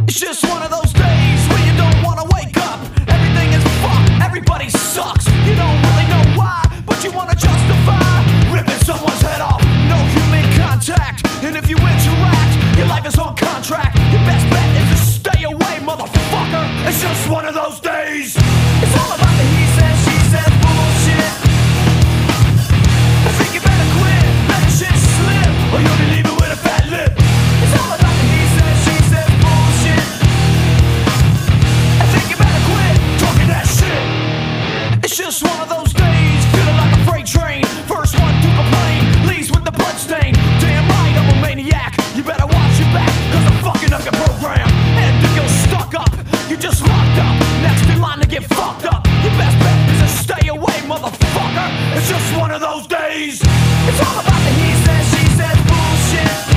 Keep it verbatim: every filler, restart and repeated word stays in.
It's just one of those days where you don't wanna wake up. Everything is fucked, everybody sucks. You don't really know why, but you wanna justify ripping someone's head off. No human contact, and if you interact, your life is on contract. Your best bet is to stay away, motherfucker. It's just one of those days. It's all about the he says, she says bullshit. I think you better quit, let the shit slip, or you'll be leaving with a fat lip. It's all about the he says, she says bullshit. I think you better quit talking that shit. It's just one of those days, feeling like a freight train. First one to complain, leaves with the blood stain. Damn right, I'm a maniac. You better watch your back, cause I'm fucking up your brain.